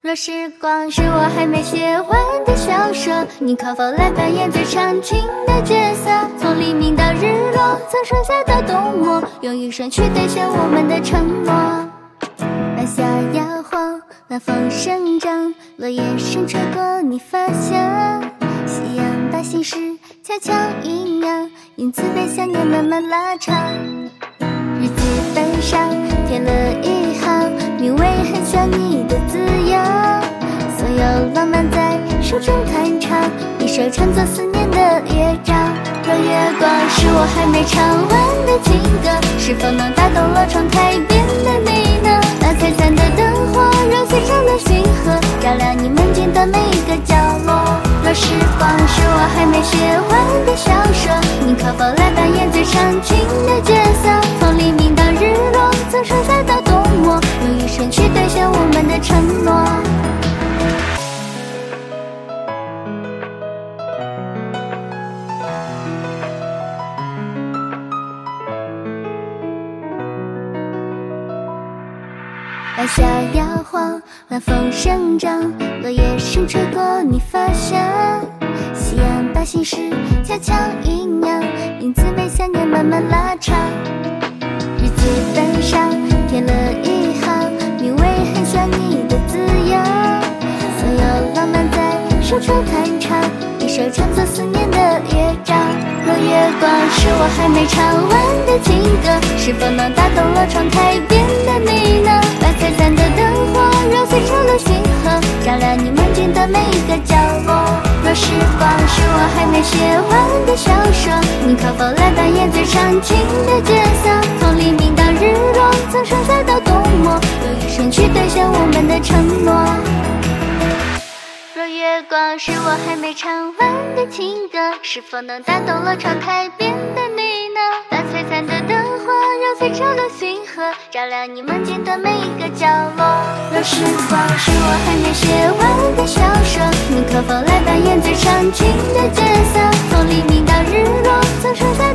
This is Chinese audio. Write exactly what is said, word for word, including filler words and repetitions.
若时光是我还没写完的小说，你可否来扮演最长情的角色？从黎明到日落，从盛夏到冬末，用一生去兑现我们的承诺。晚霞摇晃，晚风生长，落叶声吹过你发香。夕阳把心事悄悄酝酿，因此被想念慢慢拉长。日记本上贴了一行，名为很想你的字样，所有浪漫在手中弹唱，一首唱作思念的乐章。若月光是我还没唱完的情歌，是否能打动了窗台边的你呢？那璀璨的灯火揉碎成了星河，照亮你门前的每一个角落。若时光是我还没写完的小说，你可否来扮演最长情的角色？从黎明到日落，从盛夏到冬末，用一生去兑现我们的承诺。晚霞摇晃，晚风生长，落叶声吹过你发香。夕阳把心事悄悄酝酿，因此被想念慢慢拉长。日记本上贴了一行，名为很想你的字样，所有浪漫在手中弹唱，一首唱作思念的乐章。若月光是我还没唱完的情歌，是否能打动了窗台边的你呢？把璀璨的灯火揉碎成了星河，照亮你门前的每一个角落。若时光是我还没写完的小说，你可否来扮演最长情的角色？从黎明到日落，从盛夏到冬末，用一生去兑现我们的承诺。若月光是我还没唱完的情歌，是否能打动了窗台边的你呢？把璀璨的灯火揉碎成了星河，照亮你门前的每一个角落。若时光是我还没写完的小说，你可否来扮演最长情的角色？从黎明到日落，从盛夏